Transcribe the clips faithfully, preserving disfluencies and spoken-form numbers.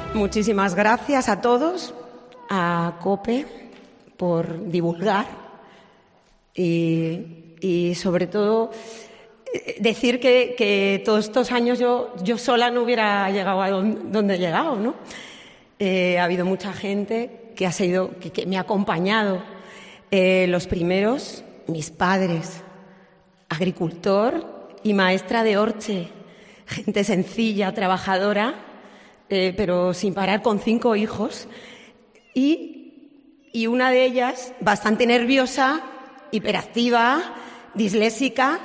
Muchísimas gracias a todos, a COPE por divulgar y, y sobre todo decir que, que todos estos años yo, yo sola no hubiera llegado a donde he llegado, ¿no? Eh, ha habido mucha gente que ha sido, que, que me ha acompañado. Eh, los primeros, mis padres, agricultor y maestra de Orche, gente sencilla, trabajadora, eh, pero sin parar, con cinco hijos. Y, y una de ellas, bastante nerviosa, hiperactiva, disléxica,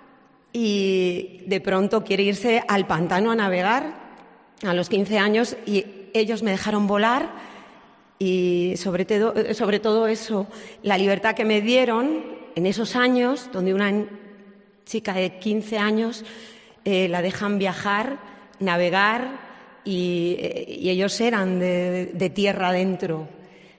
y de pronto quiere irse al pantano a navegar a los quince años y ellos me dejaron volar y sobre todo, sobre todo eso, la libertad que me dieron en esos años, donde una chica de quince años eh, la dejan viajar, navegar y, eh, y ellos eran de, de tierra adentro.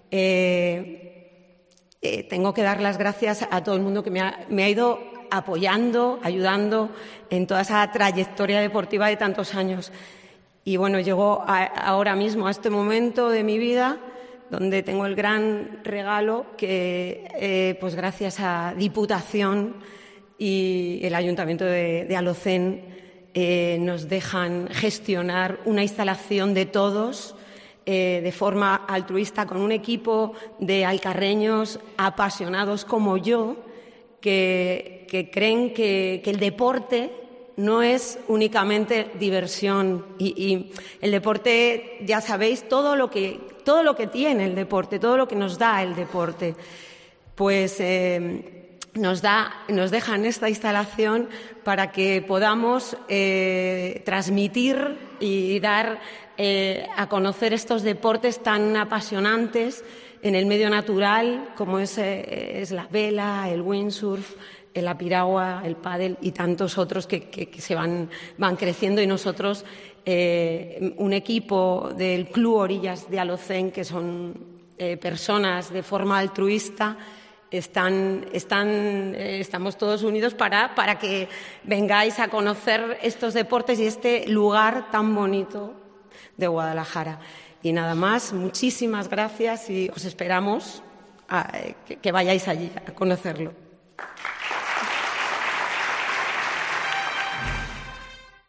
Eh, eh, tengo que dar las gracias a todo el mundo que me ha, me ha ido apoyando, ayudando en toda esa trayectoria deportiva de tantos años. Y bueno, llego a, ahora mismo a este momento de mi vida donde tengo el gran regalo que, eh, pues gracias a Diputación y el Ayuntamiento de, de Alocén, eh, nos dejan gestionar una instalación de todos eh, de forma altruista con un equipo de alcarreños apasionados como yo, que, que creen que, que el deporte no es únicamente diversión y, y el deporte, ya sabéis, todo lo que todo lo que tiene el deporte, todo lo que nos da el deporte, pues eh, nos da, nos dejan esta instalación para que podamos eh, transmitir y dar eh, a conocer estos deportes tan apasionantes en el medio natural como es, eh, es la vela, el windsurf, la piragua, el pádel y tantos otros que, que, que se van, van creciendo y nosotros, eh, un equipo del Club Orillas de Alocén, que son eh, personas de forma altruista, están, están, eh, estamos todos unidos para, para que vengáis a conocer estos deportes y este lugar tan bonito de Guadalajara. Y nada más, muchísimas gracias y os esperamos a, que, que vayáis allí a conocerlo.